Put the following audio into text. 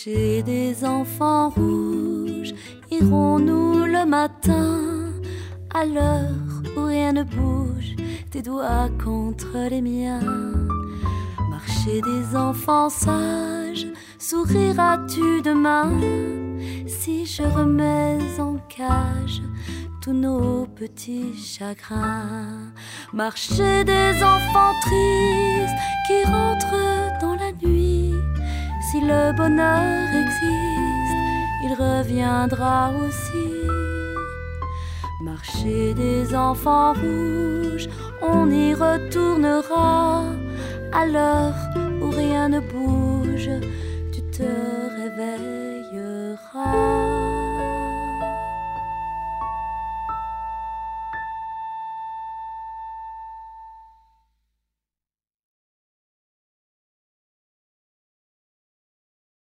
Marcher des enfants rouges, irons-nous le matin, à l'heure où rien ne bouge, tes doigts contre les miens. Marcher des enfants sages, souriras-tu demain, si je remets en cage tous nos petits chagrins. Marcher des enfants tristes qui rentrent dans la nuit, si le bonheur existe, il reviendra aussi. Marcher des enfants rouges, on y retournera, à l'heure où rien ne bouge, tu te réveilleras.